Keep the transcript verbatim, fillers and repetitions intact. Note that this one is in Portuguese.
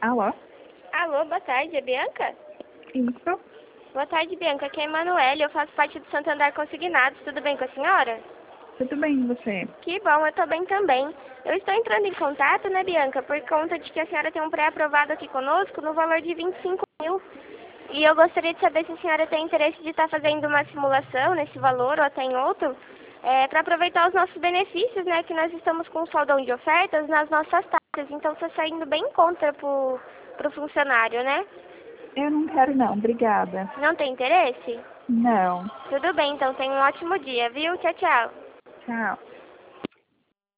Alô? Alô, boa tarde, é Bianca? Isso? Boa tarde, Bianca. Aqui é a Emanuele, eu faço parte do Santander Consignados. Tudo bem com a senhora? Tudo bem, e você? Que bom, eu tô bem também. Eu estou entrando em contato, né, Bianca, por conta de que a senhora tem um pré-aprovado aqui conosco no valor de vinte e cinco mil. E eu gostaria de saber se a senhora tem interesse de estar fazendo uma simulação nesse valor ou até em outro, é, para aproveitar os nossos benefícios, né, que nós estamos com um saldão de ofertas nas nossas taxas. Então, está saindo bem em conta pro, pro funcionário, né? Eu não quero não, obrigada. Não tem interesse? Não. Tudo bem, então tenha um ótimo dia, viu? Tchau, tchau. Tchau.